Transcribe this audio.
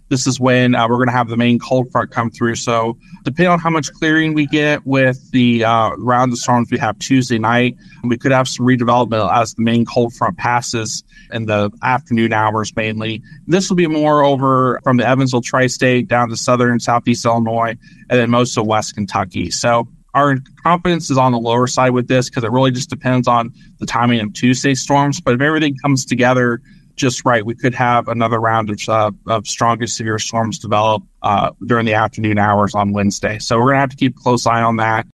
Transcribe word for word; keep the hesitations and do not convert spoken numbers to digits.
this is when uh, we're going to have the main cold front come through. So depending on how much clearing we get with the uh, round of storms we have Tuesday night, we could have some redevelopment as the main cold front passes in the afternoon hours mainly. This will be more over from the Evansville tri-state down to southern and southeast Illinois, and then most of West Kentucky. So our confidence is on the lower side with this because it really just depends on the timing of Tuesday's storms. But if everything comes together just right, we could have another round of, uh, of strongest severe storms develop uh, during the afternoon hours on Wednesday. So we're going to have to keep a close eye on that.